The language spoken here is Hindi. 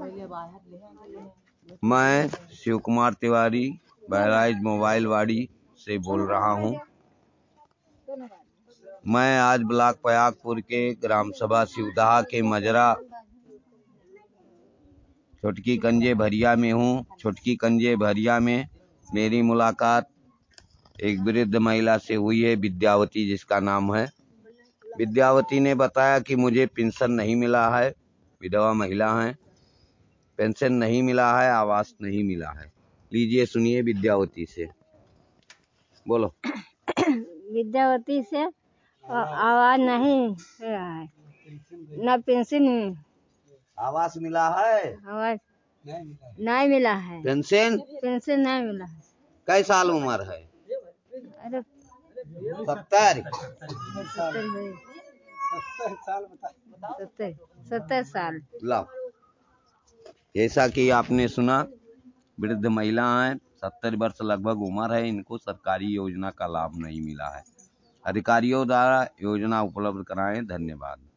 मैं शिव कुमार तिवारी बहराइच मोबाइल वाड़ी से बोल रहा हूँ। मैं आज ब्लॉक पयागपुर के ग्राम सभा शिवदहा के मजरा छोटकी कंजे भरिया में हूँ। छोटकी कंजे भरिया में मेरी मुलाकात एक वृद्ध महिला से हुई है, विद्यावती जिसका नाम है। विद्यावती ने बताया कि मुझे पेंशन नहीं मिला है, विधवा महिला है, पेंशन नहीं मिला है, आवास नहीं मिला है। लीजिए सुनिए विद्यावती से, बोलो। विद्यावती से आवाज नहीं मिला है, न पेंशन। आवास मिला है, आवाज नहीं मिला है, पेंशन नहीं मिला है। कई साल उम्र है? अरे 70 साल। ला, जैसा कि आपने सुना, वृद्ध महिला है, 70 वर्ष लगभग उम्र है। इनको सरकारी योजना का लाभ नहीं मिला है। अधिकारियों द्वारा योजना उपलब्ध कराएं। धन्यवाद।